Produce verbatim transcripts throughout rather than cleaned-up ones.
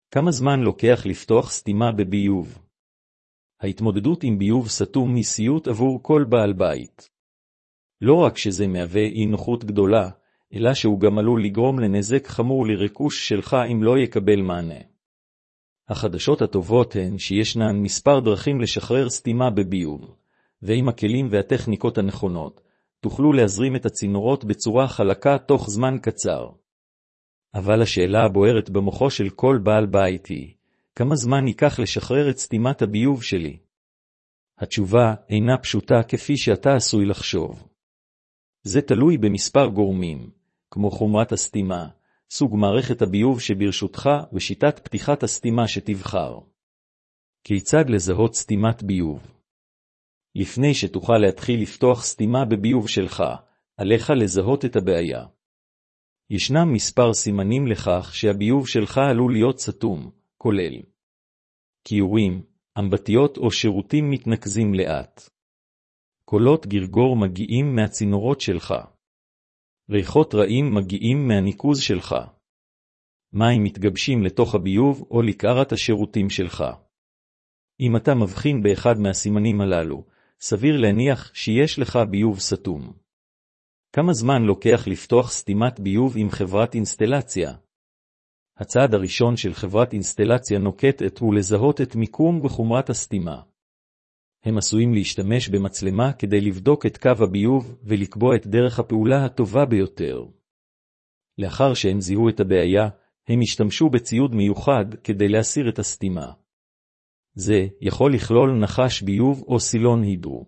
כמה זמן לוקח לפתוח סתימה בביוב? ההתמודדות עם ביוב סתום היא סיוט עבור כל בעל בית. לא רק שזה מהווה אי נוחות גדולה, אלא שהוא גם עלול לגרום לנזק חמור לרכוש שלך אם לא יקבל מענה. החדשות הטובות הן שישנן מספר דרכים לשחרר סתימה בביוב, ועם הכלים והטכניקות הנכונות, תוכלו להזרים את הצינורות בצורה חלקה תוך זמן קצר. אבל השאלה הבוערת במוחו של כל בעל בית היא, כמה זמן ייקח לשחרר את סתימת הביוב שלי? התשובה אינה פשוטה כפי שאתה עשוי לחשוב. זה תלוי במספר גורמים, כמו חומרת הסתימה, סוג מערכת הביוב שברשותך ושיטת פתיחת הסתימה שתבחר. כיצד לזהות סתימת ביוב? לפני שתוכל להתחיל לפתוח סתימה בביוב שלך, עליך לזהות את הבעיה. ישנם מספר סימנים לכך שהביוב שלך עלול להיות סתום, כולל כיורים, אמבטיות או שירותים מתנקזים לאט. קולות גרגור מגיעים מהצינורות שלך. ריחות רעים מגיעים מהניקוז שלך. מים מתגבשים לתוך הביוב או לקערת השירותים שלך. אם אתה מבחין באחד מהסימנים הללו, סביר להניח שיש לך ביוב סתום. כמה זמן לוקח לפתוח סתימת ביוב עם חברת אינסטלציה? הצעד הראשון של חברת אינסטלציה נוקטת הוא לזהות את מיקום וחומרת הסתימה. הם עשויים להשתמש במצלמה כדי לבדוק את קו הביוב ולקבוע את דרך הפעולה הטובה ביותר. לאחר שהם זיהו את הבעיה, הם השתמשו בציוד מיוחד כדי להסיר את הסתימה. זה יכול לכלול נחש ביוב או סילון הידרו.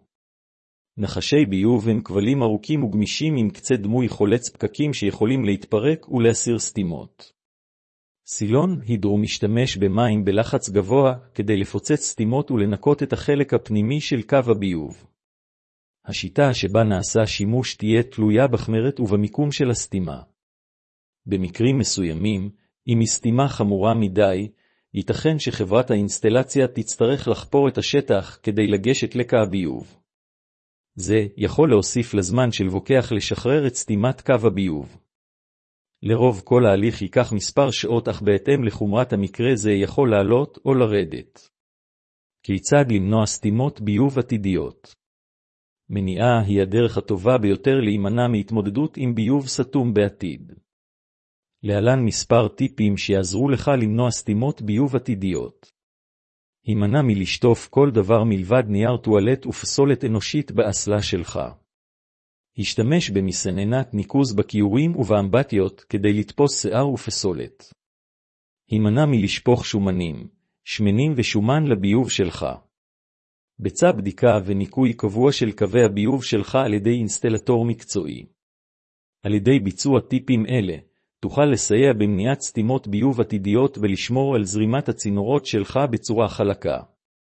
נחשי ביוב הם כבלים ארוכים וגמישים עם קצה דמוי חולץ פקקים שיכולים להתפרק ולהסיר סתימות. סילון הידרו משתמש במים בלחץ גבוה כדי לפוצץ סתימות ולנקות את החלק הפנימי של קו הביוב. השיטה שבה נעשה שימוש תהיה תלויה בחמרת ובמיקום של הסתימה. במקרים מסוימים, אם היא סתימה חמורה מדי, ייתכן שחברת האינסטלציה תצטרך לחפור את השטח כדי לגשת לקו הביוב. זה יכול להוסיף לזמן של ווקח לשחרר את סתימת קו הביוב. לרוב כל ההליך ייקח מספר שעות, אך בהתאם לחומרת המקרה זה יכול לעלות או לרדת. כיצד למנוע סתימות ביוב עתידיות? מניעה היא הדרך הטובה ביותר להימנע מהתמודדות עם ביוב סתום בעתיד. להלן מספר טיפים שיעזרו לך למנוע סתימות ביוב עתידיות. הימנע מלשטוף כל דבר מלבד נייר טואלט ופסולת אנושית באסלה שלך. השתמש במסננת ניקוז בכיורים ובאמבטיות כדי לתפוס שיער ופסולת. הימנע מלשפוך שומנים, שמנים ושומן לביוב שלך. ביצע בדיקה וניקוי קבוע של קווי הביוב שלך על ידי אינסטלטור מקצועי. על ידי ביצוע טיפים אלה, תוכל לסייע במניעת סתימות ביוב עתידיות ולשמור על זרימת הצינורות שלך בצורה חלקה.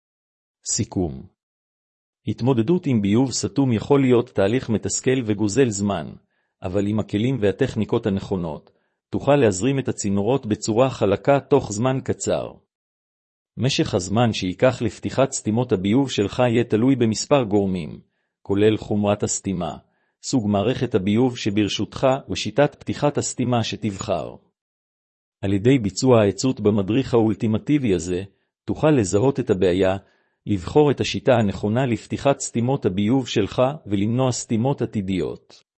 סיכום. התמודדות עם ביוב סתום יכול להיות תהליך מתסכל וגוזל זמן, אבל עם הכלים והטכניקות הנכונות, תוכל להזרים את הצינורות בצורה חלקה תוך זמן קצר. משך הזמן שייקח לפתיחת סתימות הביוב שלך יהיה תלוי במספר גורמים, כולל חומרת הסתימה, סוג מערכת הביוב שברשותך ושיטת פתיחת הסתימה שתבחר. על ידי ביצוע העצות במדריך האולטימטיבי הזה, תוכל לזהות את הבעיה, לבחור את השיטה הנכונה לפתיחת סתימות הביוב שלך ולמנוע סתימות עתידיות.